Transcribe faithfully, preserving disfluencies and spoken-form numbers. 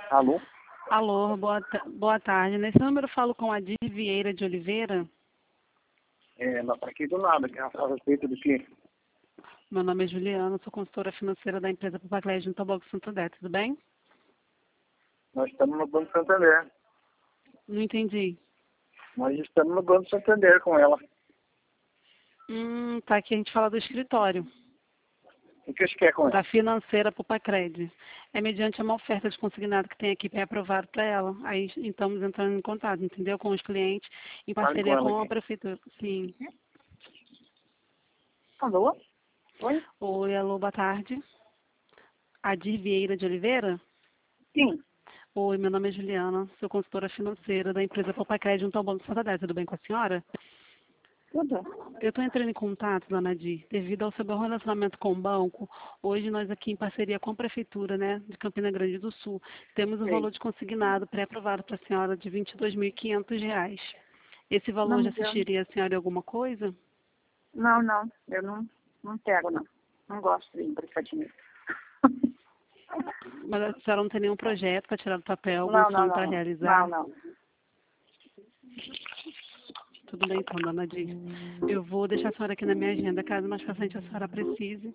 Alô? Alô, boa, ta- boa tarde. Nesse número eu falo com a Dir Vieira de Oliveira. É, mas para aqui do nada, que é a respeito do quê? Meu nome é Juliana, sou consultora financeira da empresa Papacled no Taboco Santander, tudo bem? Nós estamos no Banco Santander. Não entendi. Nós estamos no Banco Santander com ela. Hum, tá aqui a gente fala do escritório, O que você quer com da ela? financeira Papacled. É mediante uma oferta de consignado que tem aqui para aprovar para ela. Aí estamos entrando em contato, entendeu? Com os clientes, em Fale com parceria ela com a aqui. prefeitura. Sim. Alô? Oi? Oi, alô, boa tarde. A Dir Vieira de Oliveira? Sim. Oi, meu nome é Juliana, sou consultora financeira da empresa Papacred no Taboco Santander, tudo bem com a senhora? Tudo. Eu estou entrando em contato, dona Di, devido ao seu bom relacionamento com o banco. Hoje nós aqui em parceria com a Prefeitura, né, de Campina Grande do Sul, temos um Sei. valor de consignado pré-aprovado para a senhora de vinte e dois mil e quinhentos reais. Esse valor Não já me deu. assistiria a senhora em alguma coisa? Não, não. Eu não, não pego, não. Não gosto de emprestar dinheiro. Mas a senhora não tem nenhum projeto para tirar do papel, algum Não, não, sonho não, para não. realizar? Não, não. Tudo bem então, dona Di. Eu vou deixar a senhora aqui na minha agenda, caso mais pra frente a senhora precise.